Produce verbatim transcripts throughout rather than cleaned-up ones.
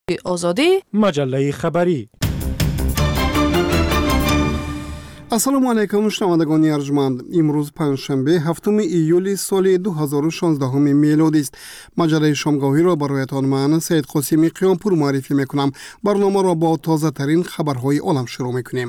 آزادی مجله خبری. السلام علیکم شنوندگان ارجمند. امروز پنجشنبه هفتم ایول سال دو هزار و شانزده میلادی است. مجله شامگاهی را برایتان من سید قاسمی قیامپور معرفی میکنم. برنامه را با تازه ترین خبرهای عالم شروع میکنیم.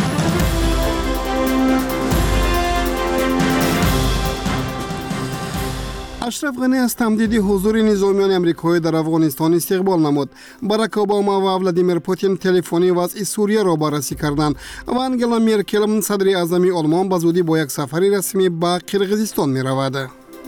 اشرف غنی از تمدید حضور نظامیان امریکایی در افغانستان استقبال نمود. باراک اوباما و ولادیمیر پوتین تلفنی وضع سوریه را بررسی کردند و انگلا مرکل صدر اعظم آلمان به زودی با یک سفر رسمی به قرقیزستان می رود.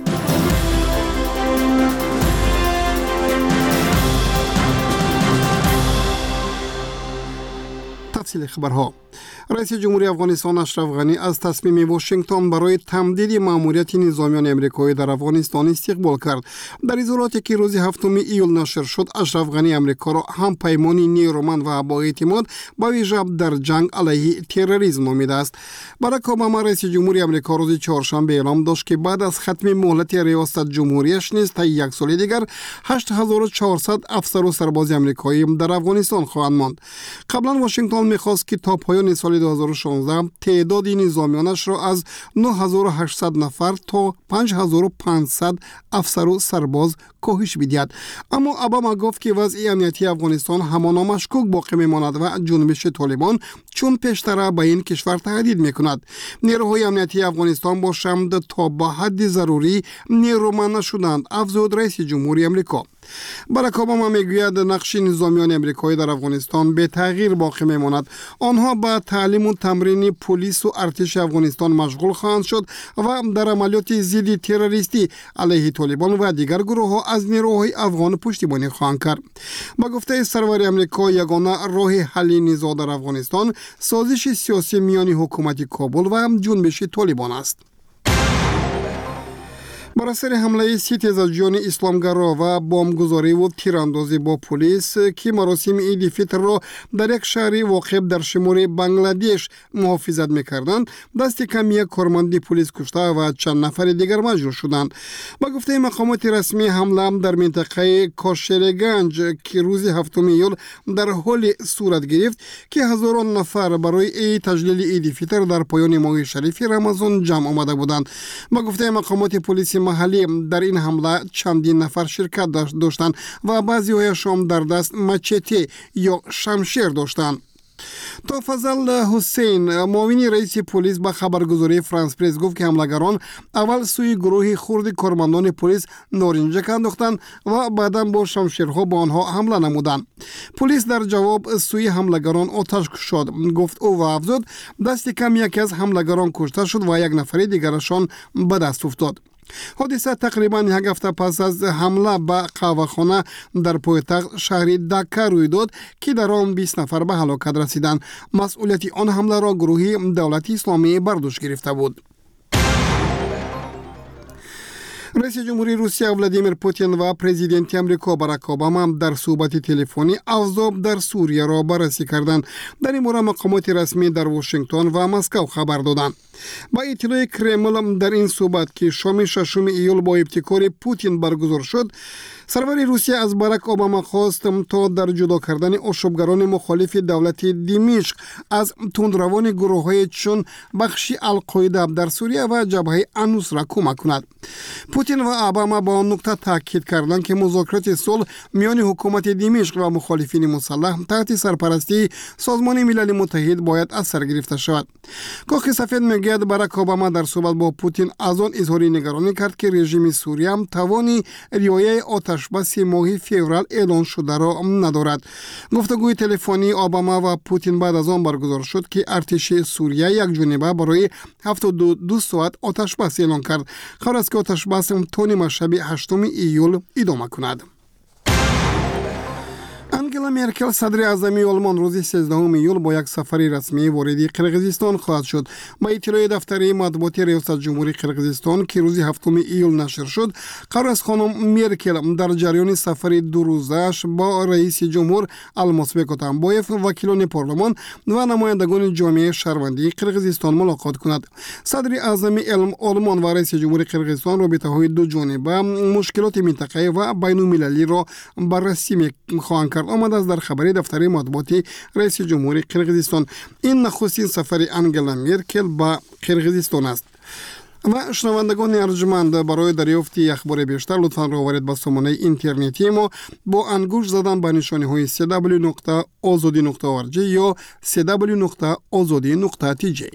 تفصیل خبرها. رئیس جمهوری افغانستان اشرف غنی از تصمیم واشنگتن برای تمدید مأموریت نظامیان امریکایی در افغانستان استقبال کرد. در اظهاراتی که روز هفتم ایول نشر شد، اشرف غنی امریکا را هم پیمانی نیرومند و با اعتماد با ویژه در جنگ علیه تروریسم نامیده است. باراک اوباما رئیس جمهوری امریکا روز چهارشنبه اعلام داشت که بعد از ختم مهلت ریاست جمهوریش نیز تا یک سال دیگر هشت هزار و چهارصد افسر و سرباز امریکایی در افغانستان خواهند ماند. قبلا واشنگتن می‌خواست که تا پایان سال دو هزار و شانزده تعداد نظامیانش را از نه هزار و هشتصد نفر تا پنج هزار و پانصد افسر و سرباز کاهش بدهد. اما اوباما گفت که وضع امنیتی افغانستان همانا مشکوک باقی میماند و جنبش طالبان چون پیشتر به این کشور تهدید میکند. نیروهای امنیتی افغانستان باشند تا به حد ضروری نیرومند شدند، افزود رئیس جمهوری امریکا. باراک اوباما میگوید نقش نظامیان امریکایی در افغانستان به تغییر باقی میماند. آنها به تعلیم و تمرین پلیس و ارتش افغانستان مشغول خواهند شد و در عملیات ضد تروریستی علیه طالبان و دیگر گروه ها از نیروهای افغان پشتیبانی خواهند کرد. با گفته سرور امریکا، یگانه راه حل نزاع در افغانستان سازش سیاسی میان حکومت کابل و جنبش طالبان است. بر اثر حمله سی تیزاجیان اسلامگرا و بمبگذاری و تیراندازی با پلیس که مراسم عید فطر را در یک شهر واقع در شمال بنگلادش محافظت می‌کردند، دست کم یک کارمند پلیس کشته و چند نفر دیگر مجروح شدند. با گفته مقامات رسمی، حمله در منطقه کاشرگنج که روز هفتم ایول در حال صورت گرفت که هزاران نفر برای تجلیل عید فطر در پایان ماه شریف رمضان جمع آمده بودند. با گفته مقامات پلیس محلی، در این حمله چندین نفر شرکت داشتند و بعضی هایشان در دست مچته یا شمشیر داشتند. تا فضل حسین، معاون رئیس پلیس، به خبرگزاری فرانس پرس گفت که حملگران اول سوی گروه خرد کارمندان پلیس نارنجک انداختند و بعدا با شمشیرها با آنها حمله نمودند. پلیس در جواب سوی حملگران آتش گشاد، گفت او و افزود دست کم یکی از حملگران کشته شد و یک نفر دیگرشان به دست افتاد. حادثه تقریبا یک هفته پس از حمله به قهوه‌خانه در پایتخت شهر دکه روی داد که در آن بیست نفر به هلاکت رسیدند. مسئولیت آن حمله را گروه دولت اسلامی بر دوش گرفته بود. رئیس جمهوری روسیه ولادیمیر پوتین و پرزیدنت امریکا باراک اوباما در صحبت تلفنی اوضاع در سوریه را بررسی کردند. در این مورد مقامات رسمی در واشنگتن و مسکو خبر دادند. با اطلاع کرمل در این صحبت که شام ششم ایول با ابتکار پوتین برگزار شد، سرور روسیه از باراک اوباما خواست تا در جدا کردن آشوبگران مخالف دولت دمشق از تندروان گروه‌های چون بخش القاعده در سوریه و جبهه النصره کمک کند. پوتین و اوباما با آن نکته تاکید کردند که مذاکرات صلح میان حکومت دمشق و مخالفین مسلح تحت سرپرستی سازمان ملل متحد باید از سر گرفته شود. کاخ سفید میگوید باراک اوباما در صحبت با پوتین از آن اظهار نگرانی کرد که رژیم سوریه هم توانی رعایت آتشبس ماه فوریه اعلان شده را ندارد. گفتگوی تلفنی اوباما و پوتین بعد از آن برگزار شد که ارتش سوریه یک جانبه برای هفتاد و دو ساعت آتشبس اعلان کرد. قرار است که آتشبس تا نیم شب هشتم ایول ادامه کند. انگلا مرکل صدر اعظم آلمان روز سیزدهم ایول با یک سفر رسمی وارد قرقیزستان خواهد شد. با اطلاع دفتر مطبوعاتی ریاست جمهوری قرقیزستان که روز هفتم ایول نشر شد، قرار است خانم مرکل در جریان سفر دو روزه‌اش با رئیس جمهور المازبک اتامبایف، وکیلان پارلمان و نمایندگان جامعه شهروندی قرقیزستان ملاقات کند. صدر اعظم آلمان و رئیس جمهور قرقیزستان رابطه‌های دو جانبه، مشکلات منطقه‌ای و بین‌المللی را بررسی می‌خواهند کرد. آمده است در خبری دفتر مطبوعاتی رئیس جمهوری قرقیزستان. این نخستین سفر انگلا مرکل به قرقیزستان است. و شنوندگان ارجمند، برای دریافتی اخبار بیشتر لطفاً راهبرید به سامانه اینترنتی ما با انگشت زدن به نشانه های سی دبلیو نقطه آزادی نقطه او آر جی یا سی دبلیو نقطه آزادی نقطه تی جی.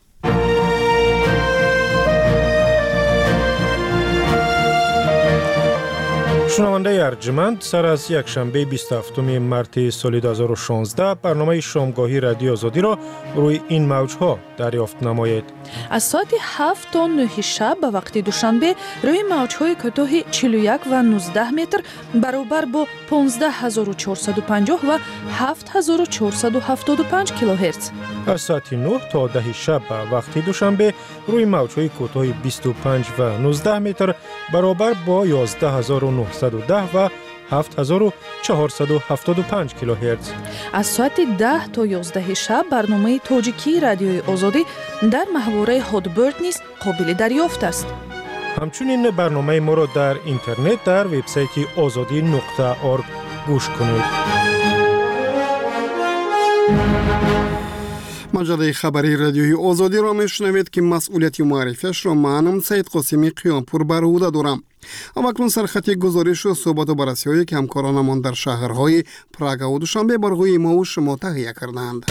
شنونده ارجمند، سر از یک شنبه بیست و هفتم مارس سال دو هزار و شانزده برنامه شامگاهی رادیو آزادی را روی این موجها دریافت نمایید. از ساعت هفت تا نه شب به وقت دوشنبه روی موجهای کوتاه چهل و یک و نوزده متر برابر با پانزده هزار و چهارصد و پنجاه و هفت هزار و چهارصد و هفتاد و پنج کیلوهرتز. از ساعت نه تا ده شب به وقت دوشنبه روی موجهای کوتاه بیست و پنج و نوزده متر برابر با یازده هزار و نهصد و ده و هفت هزار و چهارصد و هفتاد و پنج کیلوهرتز. از ساعت ده تا یازده شب برنامه تاجیکی رادیوی آزادی در محوره هادبرد نیز قابل دریافت است. همچنین برنامه ما را در اینترنت در وبسایت آزادی نقطه org گوش کنید. مجله خبری رادیوی آزادی را میشنوید که مسئولیت معرفیش را منم سید قاسمی قیامپور بر عهده دارم. اکنون سرخط گزارش و صحبت و بررسی‌های که همکارانمان در شهرهای پراگ و دوشنبه برای ما و شما تهیه کردند.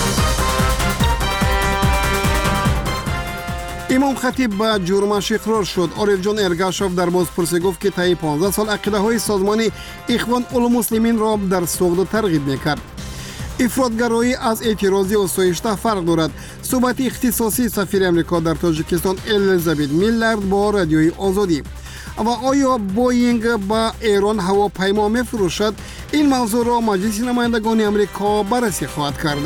امام خطیب به جرمش اقرار شد. عارف جان ارگاشف در بازپرسی گفت که طی پانزده سال عقیده های سازمان اخوان المسلمین را در سوق ترغیب میکرد. افراطگرایی از اعتراضی آسایشته فرق دارد. صحبت اختصاصی سفیر امریکا در تاجیکستان الیزابت میلرد با رادیوی آزادی. و آیا بوینگ با ایران هواپیما میفروشد؟ این موضوع را مجلس نمایندگان امریکا بررسی خواهد کرد.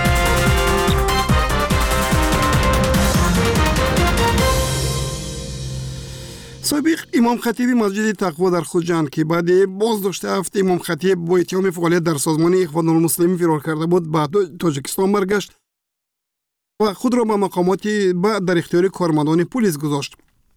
سابق امام خطیب مسجد تقوا در خوجند که بعد بازداشت هفت امام خطیب با اتهام فعالیت در سازمان اخوان المسلمین فرار کرده بود به تاجیکستان برگشت و خود را به مقامات در اختیار کارمندان پلیس گذاشت.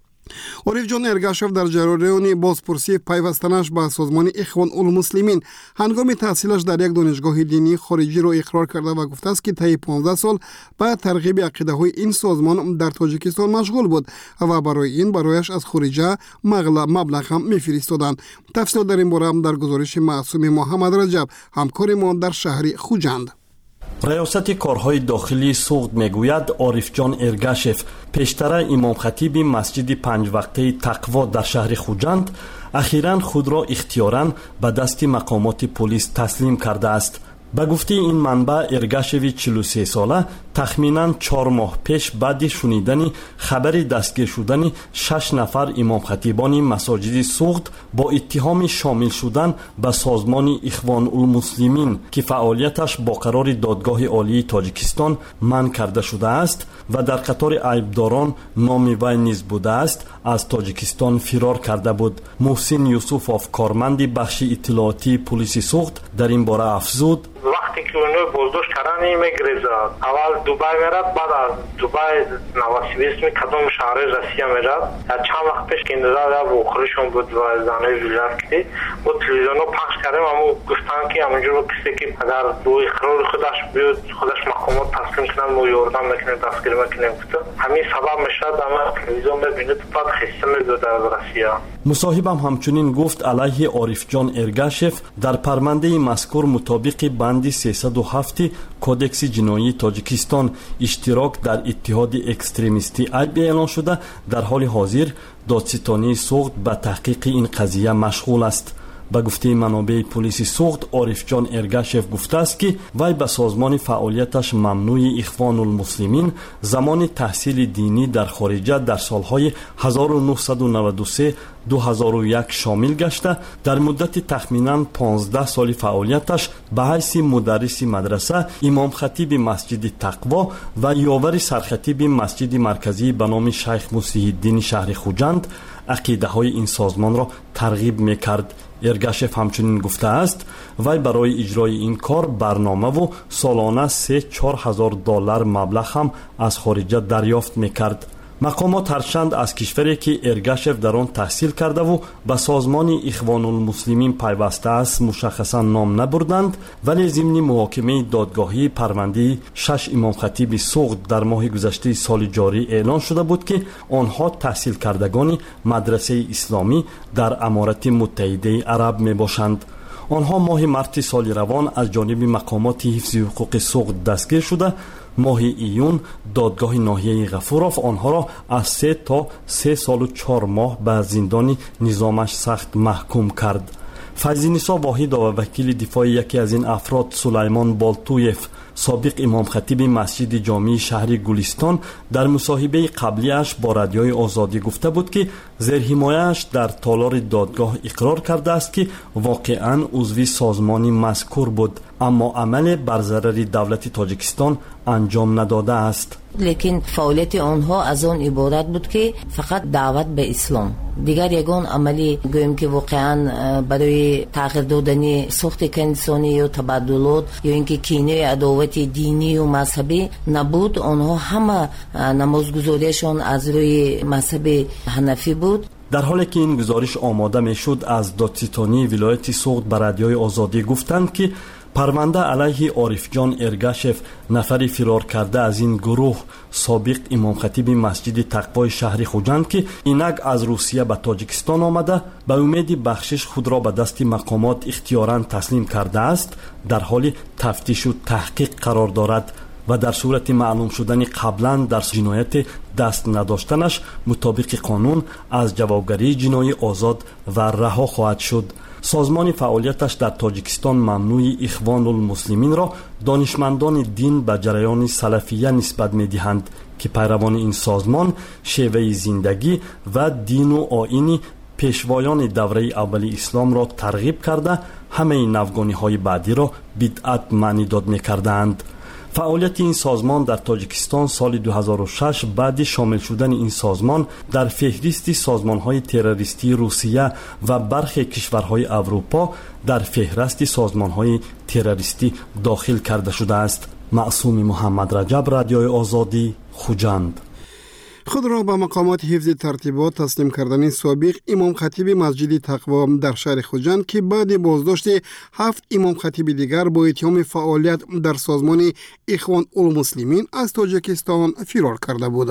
عارف جان ارگاشف در جریان بازپرسی پیوستنش به سازمان اخوان المسلمین هنگام تحصیلش در یک دانشگاه دینی خارجی را اقرار کرده و گفته است که طی پانزده سال به ترغیب عقیده های این سازمان در تاجیکستان مشغول بود و برای این برایش از خارجه مبلغ هم میفرستادند. تفصیل در این باره در گزارش معصوم محمد رجب همکار ما در شهر خوجند. ریاست کارهای داخلی سوغد میگوید عارف جان ارگاشف پیشتر امام خطیب مسجد پنج وقته تقوا در شهر خوجند اخیراً خود را اختیاراً به دست مقامات پلیس تسلیم کرده است. به گفته این منبع ارگاشوی چهل و سه ساله تخمیناً چهار ماه پیش بعد شنیدن خبر دستگیر شدن شش نفر امام خطیبان مساجد سوغد با اتهام شامل شدن به سازمان اخوان المسلمین که فعالیتش با قرار دادگاه عالی تاجیکستان منع کرده شده است و در قطار عیبداران نام وی نیز بوده است از تاجیکستان فرار کرده بود. محسن یوسفوف کارمند بخش اطلاعاتی پلیس سوغد در این باره افزود: وقتی که اونو بازداشت کردن میگریزه اول دوبای میرد، بعد از دوبای نواسیبیسم کدام شهر روسیه میرد. چند وقت پیش که اندازه در بخورشون بود و زنه ویلر کردی و تلویزیون رو پخش کردیم اما گفتن که همونجور کسی که اگر روی اقرار خودش بیود خودش مقامات تسلیم کنن و یاردن میکنیم دستگیر میکنیم گفته همین سبب میشد اما تلویزیون میبینید بعد خسته میدود در روسیه. مصاحبم همچنین گفت علیه عارف جان ارگاشف در پرونده مذکور مطابق بند سیصد و هفت کودکس جنایی تاجیکستان اشتراک در اتحاد اکستریمیستی عیب اعلان شده. در حال حاضر دادستانی سوغد به تحقیق این قضیه مشغول است. به گفته منابع پلیس سوغد عارف جان ارگاشف گفته است که وی به سازمان فعالیتش ممنوع اخوان المسلمین زمان تحصیل دینی در خارجه در سالهای هزار و نهصد و نود و سه دو هزار و یک شامل گشته در مدت تخمیناً پانزده سال فعالیتش به حیث مدرس مدرسه، امام خطیب مسجد تقوا و یاور سرخطیب مسجد مرکزی به نام شیخ مسیح الدین شهر خوجند عقیده های این سازمان را ترغیب میکرد. ارگاشف همچنین گفته است وی برای اجرای این کار برنامه و سالانه سه چهار هزار دلار مبلغ هم از خارجه دریافت میکرد. مقامات هرچند از کشوری که ارگاشف در آن تحصیل کرده و به سازمان اخوان المسلمین پیوسته است مشخصا نام نبردند، ولی ضمن محاکمه دادگاهی پرونده شش امام خطیب سوق در ماه گذشته سال جاری اعلان شده بود که آنها تحصیل کردگان مدرسه اسلامی در امارات متحده عرب می باشند. آنها ماه مارس سال روان از جانب مقامات حفظ حقوق سوق دستگیر شده. ماه ایون دادگاه ناحیه غفورов آنها را از سه تا سه سال و چهار ماه به زندان نظامش سخت محکوم کرد. فیض‌نسا واحد و وکیل دفاع یکی از این افراد سلیمان بالتویف، سابق امام خطیب مسجد جامع شهر گلستان، در مصاحبه قبلیش با رادیوی آزادی گفته بود که زیر حمایه‌اش در تالار دادگاه اقرار کرده است که واقعاً عضو سازمان مذکور بود، اما عمل بر ضرر دولت تاجیکستان انجام نداده است. لیکن فعالیت آنها از آن عبارت بود که فقط دعوت به اسلام، دیگر یگان عملی گویم که واقعا برای تغییر دادن ساخت انسانی یا تبادلات یا اینکه کینه عداوت دینی و مذهبی نبود. آنها همه نمازگزاریشان از روی مذهب حنفی بود. در حالی که این گزارش آماده میشد، از دادستانی ولایت سوخت به رادیوی آزادی گفتند که پرونده علیه عارف جان ارگاشف، نفری فرار کرده از این گروه، سابق امام خطیب مسجد تقوای شهر خوجند که اینک از روسیه به تاجیکستان آمده به امید بخشش خود را به دست مقامات اختیاراً تسلیم کرده است، در حال تفتیش و تحقیق قرار دارد و در صورت معلوم شدن قبلا در جنایت دست نداشتنش مطابق قانون از جوابگری جنایی آزاد و رها خواهد شد. سازمان فعالیتش در تاجیکستان ممنوع اخوان المسلمین را دانشمندان دین به جریان سلفیه نسبت می دهند که پیروان این سازمان شیوه زندگی و دین و آیین پیشوایان دوره اولی اسلام را ترغیب کرده همه نوگانی های بعدی را بدعت معنی داد می کردند. فعالیت این سازمان در تاجیکستان سال دو هزار و شش بعد شامل شدن این سازمان در فهرست سازمان‌های تروریستی روسیه و برخی کشورهای اروپا در فهرست سازمان‌های تروریستی داخل کرده شده است. معصوم محمد رجب، رادیوی آزادی، خوجند. خود را به مقامات حفظ ترتیبات تسلیم کردن سابق امام خطیب مسجد تقوا در شهر خوجند که بعد بازداشت هفت امام خطیب دیگر با اتهام فعالیت در سازمان اخوان المسلمین از تاجیکستان فرار کرده بود.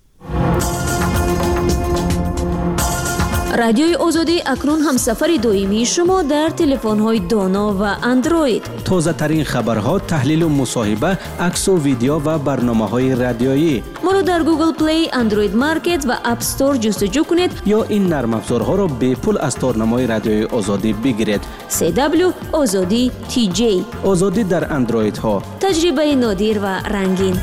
رادیوی آزادی اکنون هم سفر دائمی شما در تلفن‌های دانا و اندروید. تازه ترین خبرها، تحلیل و مصاحبه، عکس و ویدیو و برنامه‌های رادیویی. ما را در گوگل پلی، اندروید مارکت و اپ استور جستجو کنید یا این نرم افزارها را به پول از تارنمای رادیوی آزادی بگیرید. سی دبلیو آزادی تی جی. آزادی در اندروید ها. تجربه نادر و رنگین.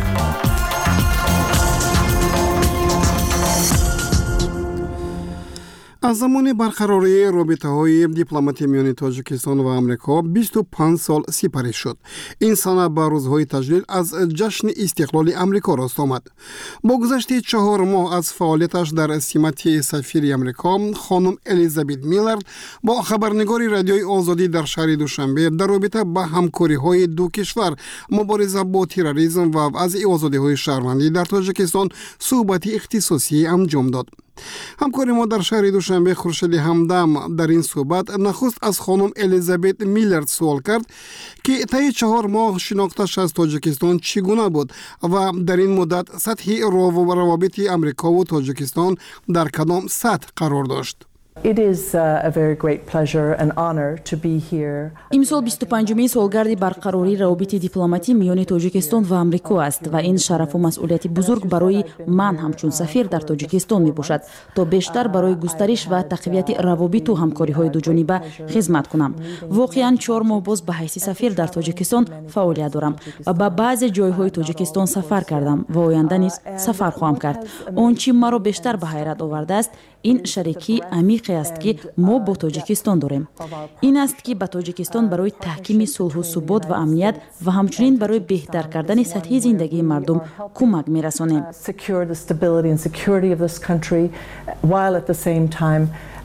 از زمان برقراری رابطه‌های دیپلماتی میان تاجیکستان و آمریکا بیست و پنج سال سپری شد. این سنه با روزهای تجلیل از جشن استقلال آمریکا راست آمد. با گذشت چهار ماه از فعالیتش در سمت سفیر آمریکا، خانم الیزابت میلرد با خبرنگار رادیوی آزادی در شهر دوشنبه در رابطه با همکاری‌های دو کشور، مبارزه با تروریسم و وضع آزادی‌های شهروندی در تاجیکستان صحبت اختصاصی انجام داد. همکار ما در شهر دوشنبه خورشید همدم در این صحبت نخست از خانم الیزابت میلرد سوال کرد که طی چهار ماه شناختش از تاجیکستان چگونه بود و در این مدت سطح روابط آمریکا و تاجیکستان در کدام سطح قرار داشت. It is a very great pleasure and honor to be here. امسال بیست و پنجمین سالگرد برقراری روابط دیپلماتی میان تاجیکستان و آمریکا است و این شرف و مسئولیت بزرگ برای من همچون سفیر در تاجیکستان می باشد تا بیشتر برای گسترش و تقویت روابط و همکاری های دو جانبه خدمت کنم. واقعا چهار ماه باز به حیث سفیر در تاجیکستان فعالیت دارم و به بعضی جایهای تاجیکستان سفر کردم و آینده نیز سفر خواهم کرد. آنچه مرا بیشتر به حیرت آورده است این شریکی عمیقی است که ما با تاجیکستان داریم. این است که به تاجیکستان برای تحکیم صلح و ثبات و امنیت و همچنین برای بهتر کردن سطح زندگی مردم کمک می‌رسانیم.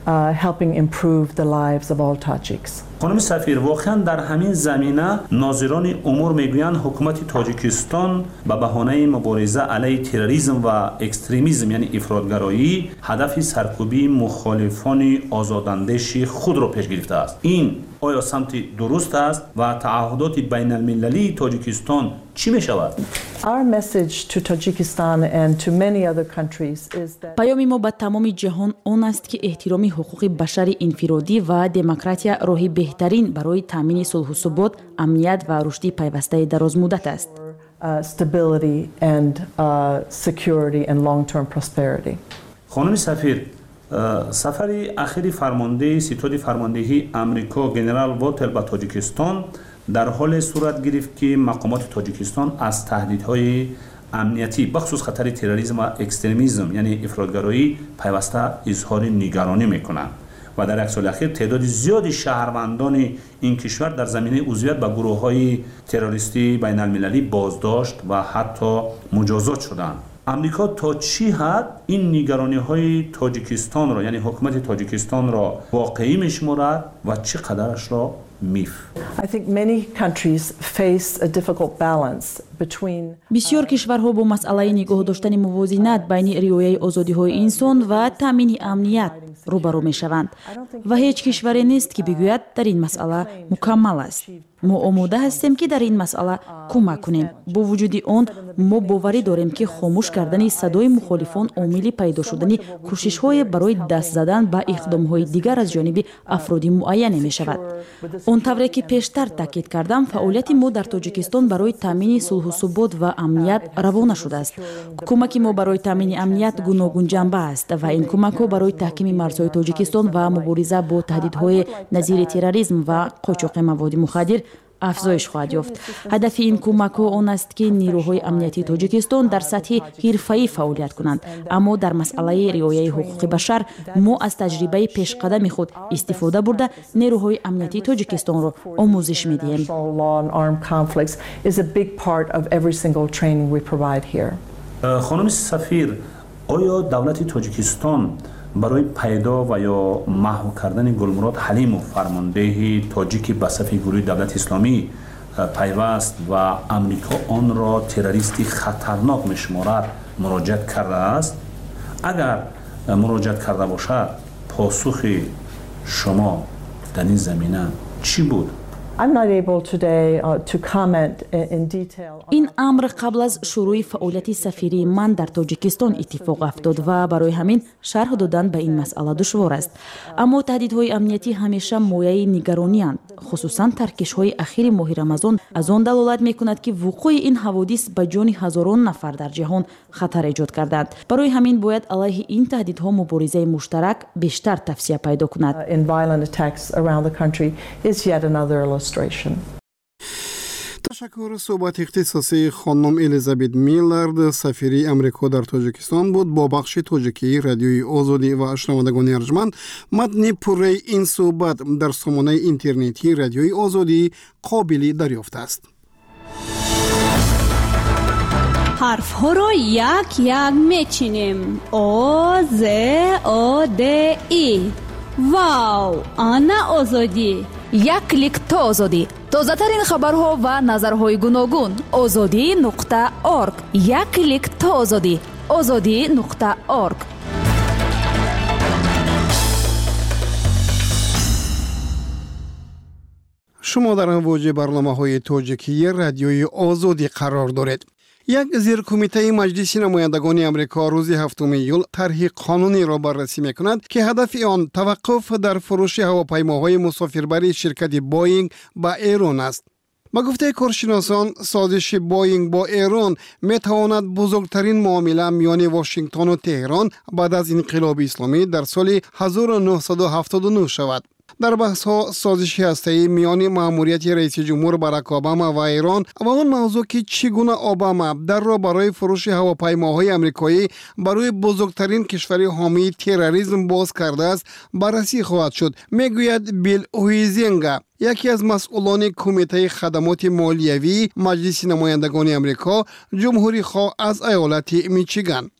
uh, helping improve the lives of all Tajiks. خانم سفیر، واقعا در همین زمینه ناظران امور میگویند حکومت تاجیکستان به بهانه مبارزه علیه تروریسم و اکستریمیسم یعنی افراطگرایی هدف سرکوبی مخالفان آزاداندیش خود را پیش گرفته است. این آیا سمت درست است و تعهدات بین المللی تاجیکستان چی می شود؟ Our message to Tajikistan and to many other countries is that پیام ما به تمام جهان آن است که احترام حقوق بشر انفرادی و دموکراسی راه بهترین برای تامین صلح و ثبات، امنیت و رشد پیوسته دراز مدت است. uh, stability and uh, security and long-term prosperity. خانم سفیر، سفر اخیر فرمانده ستاد فرماندهی امریکا جنرال واتل به تاجیکستان در حال صورت گرفت که مقامات تاجیکستان از تهدیدهای امنیتی بخصوص خطر تروریسم و اکستریمیسم یعنی افراطگرایی پیوسته اظهار نگرانی میکنند و در عکس الاخیر تعداد زیادی شهروندان این کشور در زمینه عضویت به گروه‌های تروریستی بین المللی بازداشت و حتی مجازات شدند. امریکا تا چی حد این نگرانی‌های تاجیکستان را یعنی حکومت تاجیکستان را واقعی می‌شمارد و چقدرش را میف؟ I think many countries face a difficult balance between بسیار کشورها با مسئله نگاه داشتن موازنت بین رعایت آزادی‌های انسان و تامین امنیت روبرو می‌شوند و هیچ کشوری نیست که بگوید در این مسئله مکمل است. ما آماده هستیم که در این مسئله کمک کنیم. با وجود آن ما باوری داریم که خاموش کردن صدای مخالفان عامل پیدا شدن کوشش‌های برای دست زدن به اقدام‌های دیگر از جانب افراد معین می‌شود. آنطوری که پیشتر تاکید کردم، فعالیت ما در تاجیکستان برای تامین صلح و ثبات و امنیت روانه شده است. کمک ما برای تامین امنیت گوناگون جنبه است و این کمک‌ها برای تحکیم مرزهای تاجیکستان و مبارزه با تهدیدهای نظیر تروریسم و قاچاق مواد مخدر افزایش خواهد یافت. هدف این کمک‌ها آن است که نیروهای امنیتی تاجیکستان در سطح حرفه‌ای فعالیت کنند، اما در مسئله رعایت حقوق بشر ما از تجربه پیشقدم خود استفاده برده نیروهای امنیتی تاجیکستان را آموزش می‌دهیم. خانم سفیر، آیا دولت تاجیکستان برای پیدا و یا محو کردن گلمراد حلیموف فرمانده تاجیک به صف گروه دولت اسلامی پیوست و امریکا آن را تروریستی خطرناک می‌شمارد مراجعت کرده است؟ اگر مراجعت کرده باشد پاسخ شما در این زمینه چی بود؟ I'm not able today uh, to comment in detail. این امر قبل از شروع فعالیت سفیری من در تاجیکستان اتفاق افتاد و برای همین شرح دادن به این مسئله دشوار است. اما تهدیدهای امنیتی همیشه مایه نگرانی اند. خصوصا ترکش‌های اخیر ماه رمضان از آن دلالت می‌کند که وقوع این حوادث به جان هزاران نفر در جهان خطر ایجاد کردند. برای همین باید علیه این تهدیدها مبارزه مشترک بیشتر توسعه پیدا کند. In violent attacks around the country is yet another illustration. تشکر. صحبت اختصاصی خانم الیزابت میلارد سفیر امریکا در تاجیکستان بود با بخش تاجیکی رادیوی آزادی و شنوندگان ارجمند. متن پوره این صحبت در سامانه اینترنتی رادیوی آزادی قابل دریافت است. حرف ها را یک یک میچینیم. آ ز آ د ای. واو، آنا آزادی. یک کلیک تا آزادی. تازه ترین خبرها و نظرهای گوناگون. آزادی نقطه اورگ. یک کلیک تا آزادی. آزادی نقطه اورگ. شما در امواج برنامه‌های تاجیکی رادیوی آزادی قرار دارید. یک زیر کمیته مجلس نمایندگان امریکا روز هفتم ایول طرح قانونی را بررسی می‌کند که هدف آن توقف در فروش هواپیماهای مسافربری شرکت بوئینگ با ایران است. با گفته کارشناسان، سازش بوئینگ با ایران می‌تواند بزرگترین معامله میان واشنگتن و تهران بعد از انقلاب اسلامی در سال هزار و نهصد و هفتاد و نه شود. در بحث ها سازش هسته‌ای میان مأموریت رئیس جمهور باراک اوباما و ایران و آن موضوع که چگونه اوباما در را برای فروش هواپیماهای آمریکایی برای بزرگترین کشور حامی تروریسم باز کرده است بررسی خواهد شد، میگوید بیل اویزینگا، یکی از مسئولان کمیته خدمات مالیوی مجلس نمایندگان آمریکا، جمهوری خواه از ایالت میچیگان.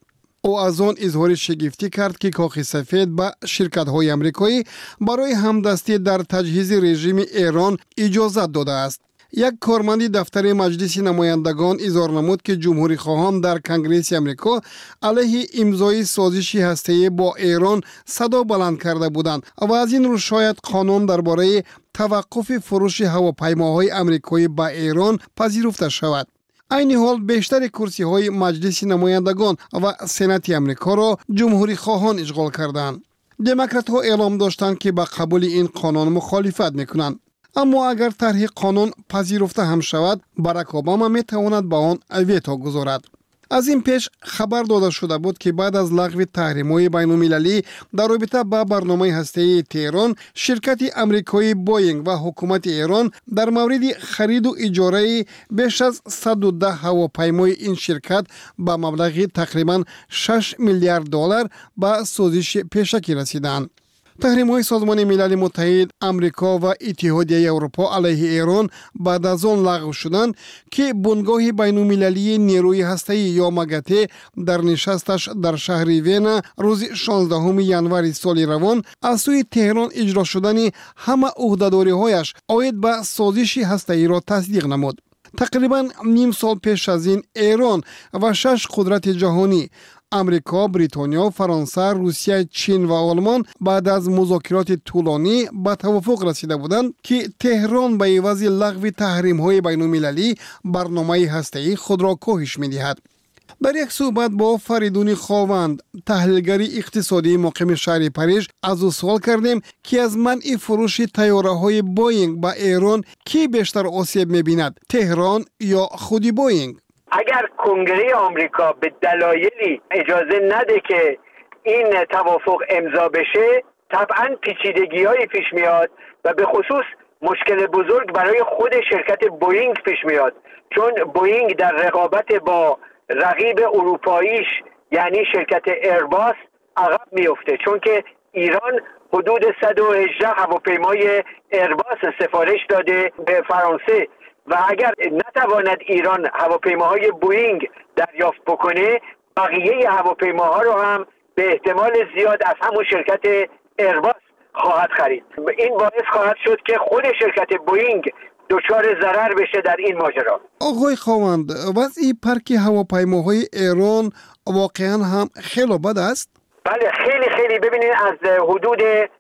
او از آن اظهار شگفتی کرد که کاخ سفید به شرکت‌های آمریکایی برای همدستی در تجهیز رژیم ایران اجازه داده است. یک کارمند دفتر مجلس نمایندگان اظهار نمود که جمهوری خواهان در کنگره آمریکا علیه امضای سازش هسته‌ای با ایران صدا بلند کرده بودند و از این رو شاید قانون درباره توقف فروش هواپیماهای آمریکایی به ایران پذیرفته شود. این حال بیشتر کرسی های مجلس نمایندگان و سنات آمریکا را جمهوری خواهان اشغال کردند. دموکرات ها اعلام داشتند که با قبول این قانون مخالفت میکنند. اما اگر طرح قانون پذیرفته هم شود، باراک اوباما می تواند با آن ویتو گذارد. از این پیش خبر داده شده بود که بعد از لغو تحریم‌های بین‌المللی در رابطه با برنامه هسته‌ای تهران، شرکت آمریکایی بوینگ و حکومت ایران در مورد خرید و اجاره بیش از صد و ده هواپیمای این شرکت با مبلغ تقریباً شش میلیارد دلار به سازش پیشکی رسیدند. تحریم‌های سازمان ملل متحد، آمریکا و اتحادیه اروپا علیه ایران بعد از آن لغو شدند که بنگاه بین‌المللی نیروی هسته‌ای یا ماگاته در نشستش در شهر وینا روز شانزدهم ژانویه سال روان از سوی تهران اجرا شدن همه عهده‌داری‌هایش عاید به سازش هسته‌ای را تصدیق نمود. تقریباً نیم سال پیش از این ایران و شش قدرت جهانی امریکا، بریتانیا، فرانسه، روسیه، چین و آلمان بعد از مذاکرات طولانی به توافق رسیده بودند که تهران به عوض لغو تحریم‌های بین‌المللی برنامه هسته‌ای خود را کاهش می‌دهد. در یک صحبت با فریدون خاوند، تحلیلگر اقتصادی مقیم شهر پاریس، از او سوال کردیم که از منع فروش طیاره‌های بوینگ به ایران کی بیشتر آسیب می‌بیند، تهران یا خود بوینگ؟ اگر کنگره آمریکا به دلایلی اجازه نده که این توافق امضا بشه، طبعا پیچیدگی‌های پیش میاد و به خصوص مشکل بزرگ برای خود شرکت بوینگ پیش میاد، چون بوینگ در رقابت با رقیب اروپاییش یعنی شرکت ایرباس عقب میفته، چون که ایران حدود صد و هجده هواپیمای ایرباس سفارش داده به فرانسه و اگر نتواند ایران هواپیماهای بوینگ دریافت بکنه، بقیه هواپیماها رو هم به احتمال زیاد از همون شرکت ایرباس خواهد خرید. این باعث خواهد شد که خود شرکت بوینگ دچار ضرر بشه در این ماجرا. آقای خواوند، وضع پارک هواپیماهای ایران واقعا هم خیلی بد است؟ بله خیلی خیلی. ببینید از حدود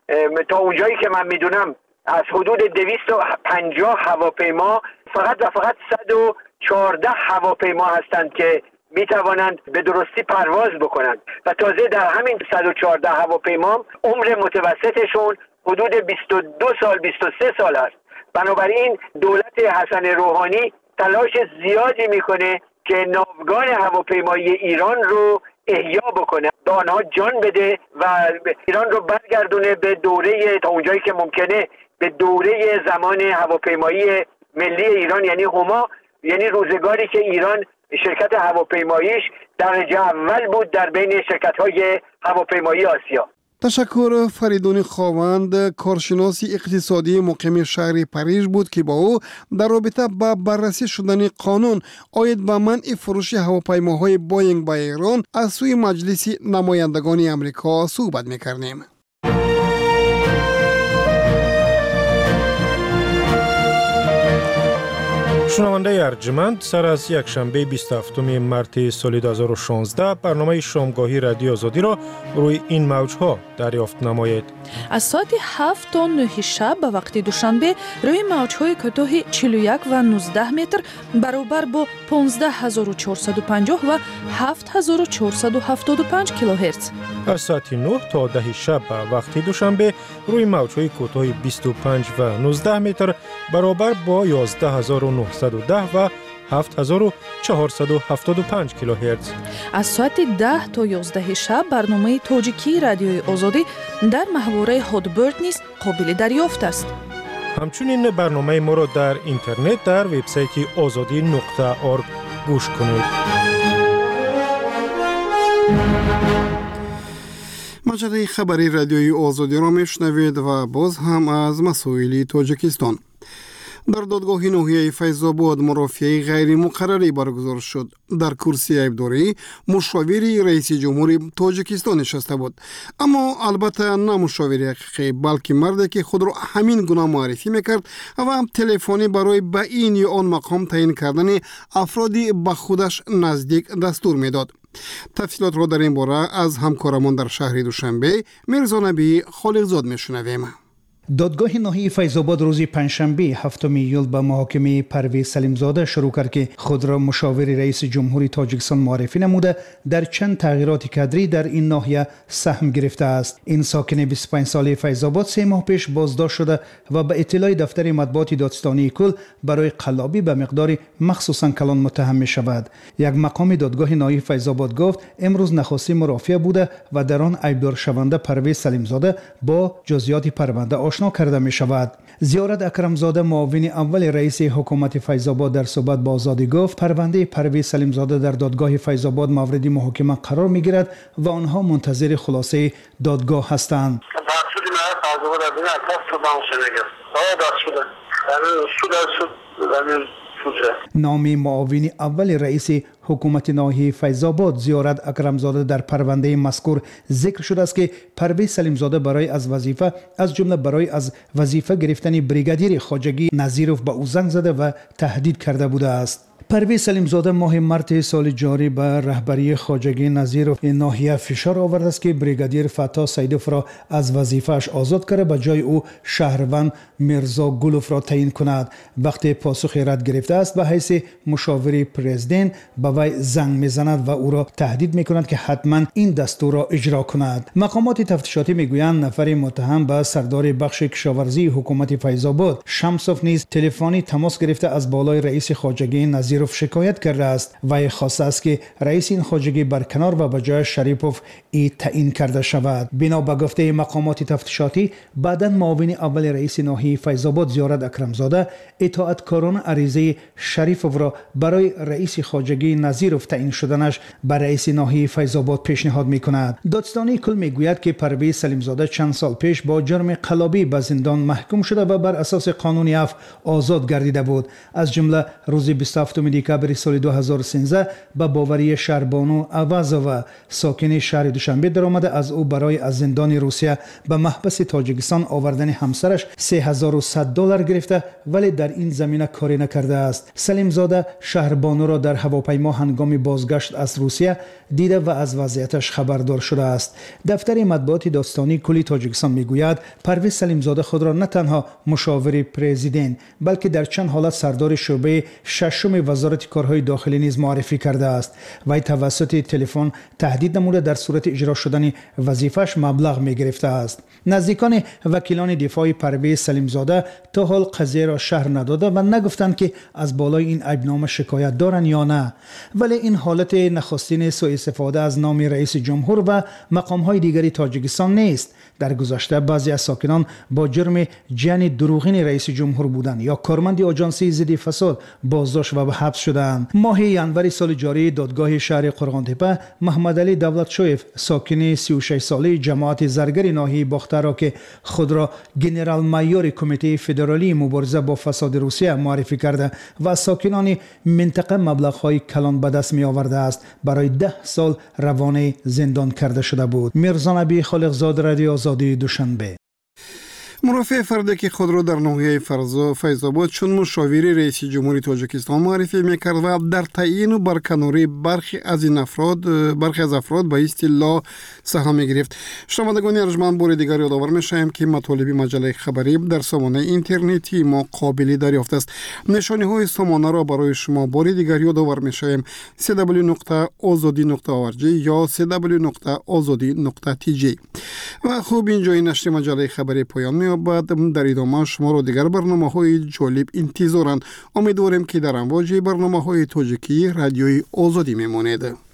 تا اونجایی که من میدونم از حدود دویست و پنجاه هواپیما فقط و فقط صد و چهارده هواپیما هستند که می توانند به درستی پرواز بکنند و تازه در همین صد و چهارده هواپیما عمر متوسطشون حدود بیست و دو سال بیست و سه سال است. بنابراین دولت حسن روحانی تلاش زیادی میکنه که ناوگان هواپیمایی ایران رو احیا بکنه، به آنها جان بده و ایران رو برگردونه به دوره تا اونجایی که ممکنه به دوره زمان هواپیمایی ملی ایران یعنی هما، یعنی روزگاری که ایران شرکت هواپیماییش درجه اول بود در بین شرکت‌های هواپیمایی آسیا. تشکر. فریدون خاوند، کارشناس اقتصادی مقیم شهر پاریس بود که با او در رابطه با بررسی شدن قانون عاید به منع فروش هواپیماهای بوینگ به ایران از سوی مجلس نمایندگان آمریکا صحبت می‌کردیم. شنونده ارجمند، سر از یک شنبه بیست و هفتم مارس سال دو هزار و شانزده برنامه شامگاهی رادیو آزادی را روی این موجها دریافت نمایید. از ساعت هفت تا نه شب به وقت دوشنبه روی موجهای کوتاه چهل و یک و نوزده متر برابر با پانزده هزار و چهارصد و پنجاه و هفت هزار و چهارصد و هفتاد و پنج کیلوهرتز. از ساعت نه تا ده شب به وقت دوشنبه روی موجهای کوتاه بیست و پنج و نوزده متر برابر با یازده هزار و نهصد و ده و هفت هزار و چهارصد و هفتاد و پنج کیلوهرتز. از ساعت ده تا یازده شب برنامه تاجیکی رادیوی آزادی در محوره هادبرد نیز قابل دریافت است. همچنین برنامه ما را در اینترنت در وبسایت آزادی نقطه اورگ گوش کنید. مجله خبری رادیوی آزادی را میشنوید و باز هم از مسائل تاجیکستان. در دادگاه ناحیه فیض‌آباد مرافعه غیر مقرری برگزار شد. در کرسی عیبداری مشاوری رئیس جمهور تاجیکستان نشسته بود، اما البته نه مشاوری حقیقی، بلکه مردی که خود را همین گونه معرفی میکرد و تلفنی برای به این یا آن مقام تعیین کردن افرادی به خودش نزدیک دستور میداد. تفصیلات را در این باره از همکارمان در شهر دوشنبه میرزا نبی خالقزاد میشنویم. دادگاه ناحیه فیض‌آباد روز پنجشنبه هفتم ایول به محاکمه پرویز سلیمزاده شروع کرد که خود را مشاور رئیس جمهور تاجیکستان معرفی نموده در چند تغییرات کادری در این ناحیه سهم گرفته است. این ساکن بیست و پنج ساله فیض‌آباد سه ماه پیش بازداشت شده و به اطلاع دفتر مطبوعات دادستانی کل برای قلابی به مقدار مخصوصا کلان متهم می شود. یک مقام دادگاه ناحیه فیض‌آباد گفت امروز نخستین مرافعه بوده و در آن عیبدار شونده پرویز سلیمزاده با جزئیات پرونده آشنا کرده می شود. زیارت اکرمزاده معاون اول رئیس حکومت فیض‌آباد در صحبت با آزادی گفت پرونده پرویز سلیمزاده در دادگاه فیض‌آباد مورد محاکمه قرار می گیرد و آنها منتظر خلاصه دادگاه هستند. نام معاون اول رئیس حکومت ناحیه فیض‌آباد زیارت اکرمزاده در پرونده مذکور ذکر شده است که پرویز سلیمزاده برای از وظیفه از جمله برای از وظیفه گرفتن بریگادیر خواجگی نظیروف به او زنگ زده و تهدید کرده بوده است. پرویز سلیمزاده ماه مارس سال جاری به رهبری خواجگی نظیروف ناحیه فشار آورده است که بریگادیر فتا سیدوف را از وظیفه‌اش آزاد کرده به جای او شهروند میرزا گلوف را تعیین کند. وقتی پاسخ رد گرفته است به حیث مشاور پرزیدنت به وی زنگ میزند و او را تهدید میکند که حتما این دستور را اجرا کند. مقامات تفتیشاتی میگویند نفر متهم به سردار بخش کشاورزی حکومت فیض‌آباد شمسوف نیز تلفنی تماس گرفته از بالای رئیس خواجگی نظیروف شکایت کرده است. وی خواسته است که رئیس این خواجگی برکنار و به جای شریپوف ای تعیین کرده شود. بنا به گفته مقامات تفتیشاتی بعداً معاون اول رئیس ناحیه فیض‌آباد زیارت اکرمزاده اطاعتکارانه عریضه شریپوف را برای رئیس خواجگی نظیروف تعیین شدنش به رئیس ناحیه فیض‌آباد پیشنهاد می‌کند. دادستانی کل میگوید که پرویز سلیمزاده چند سال پیش با جرم قلابی به زندان محکوم شده و بر اساس قانون عفو آزاد گردیده بود. از جمله روز بیست و هفتم دکبر سال دو هزار و سیزده به باوری شهربانو اوازووا ساکن شهر دوشنبه درآمده از او برای از زندان روسیه به محبس تاجیکستان آوردن همسرش سه هزار و صد دلار گرفته ولی در این زمینه کاری نکرده است. سلیمزاده شهربانو را در هواپیما هنگام بازگشت از روسیه دیده و از وضعیتش خبردار شده است. دفتر مطبوعات دادستانی کلی تاجیکستان میگوید پرویز سلیمزاده خود را نه تنها مشاور پرزیدنت بلکه در چند حالت سردار شعبه ششم وزارت کارهای داخلی نیز معرفی کرده است. وی توسط تلفن تهدید نموده در صورت اجرا شدن وظیفه‌اش مبلغ می گرفته است. نزدیکان وکیلان دفاع پرویز سلیمزاده تا حال قضیه را شرح نداده و نگفتند که از بالای این عیبنامه شکایت دارند یا نه. ولی این حالت نخستین سوء استفاده از نام رئیس جمهور و مقام‌های دیگری تاجیکستان نیست. در گذشته بعضی از ساکنان با جرم جعل دروغین رئیس جمهور بودند یا کارمند آژانسی ضد فساد بازداشت و به حبس شدند. ماه ینور سال جاری دادگاه شهر قرغانتپه محمد علی دولتشویف ساکن سی و شش ساله جماعت زرگر ناحیه باختر را که خود را گنرال مایور کمیته فدرالی مبارزه با فساد روسیه معرفی کرده و ساکنان منطقه مبلغ‌های کلان به دست می آورده است برای ده سال روانه زندان کرده شده بود. میرزا نبی خالقزاد، رادیو آزادی، دوشنبه. مرافع فردی که خود را در ناحیه فیض‌آباد چون مشاور رئیس جمهور تاجیکستان معرفی میکرد و در تعیین و برکناری برخی از این افراد برخی از افراد به اصطلاح سهم میگرفت. شنوندگان ارجمند بار دیگر یادآور میشیم که مطالب مجله خبری در سامانه اینترنتی ما قابل دریافت است. نشانی های سامانه را برای شما بار دیگر یادآور میشیم: دبلیو دبلیو دبلیو نقطه آزادی نقطه او آر جی یا دبلیو دبلیو دبلیو نقطه آزادی نقطه تی جی. و خوب اینجا این نشر مجله خبری پایان می بعد در ادامه شما را دیگر برنامه های جالب انتظارند. امیدواریم که در امواج برنامه های تاجیکی رادیوی آزادی میمانید.